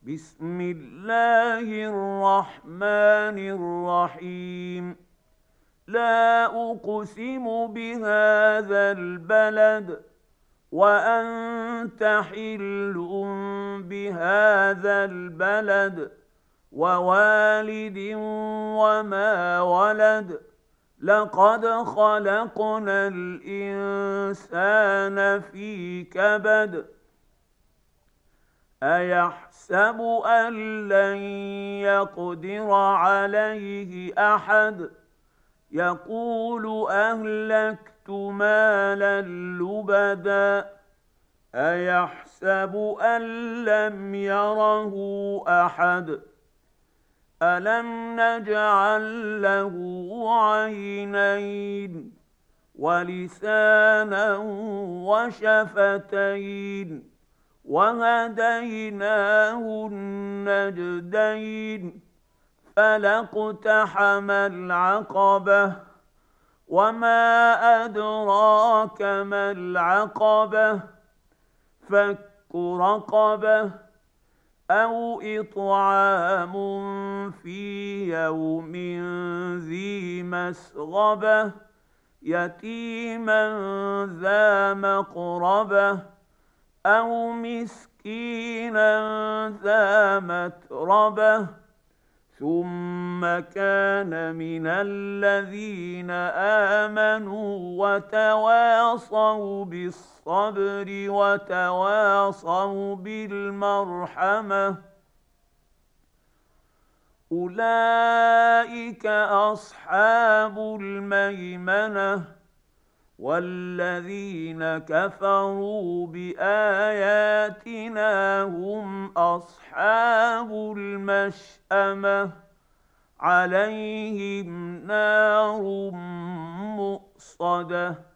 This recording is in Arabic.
بسم الله الرحمن الرحيم. لا أقسم بهذا البلد وأنت حل بهذا البلد ووالد وما ولد. لقد خلقنا الإنسان في كبد. أيحسب أن لن يقدر عليه أحد. يقول أهلكت مالا لبدا. أيحسب أن لم يره أحد. ألم نجعل له عينين ولسانا وشفتين وهديناه النجدين. فلاقتحم العقبة وما أدراك ما العقبة. فك رقبة أو إطعام في يوم ذي مسغبة يتيما ذا مقربة أو مسكينا ذا متربة. ثم كان من الذين آمنوا وتواصوا بالصبر وتواصوا بالمرحمة. أولئك أصحاب الميمنة. والذين كفروا بآياتنا هم أصحاب المشأمة. عليهم نار مؤصدة.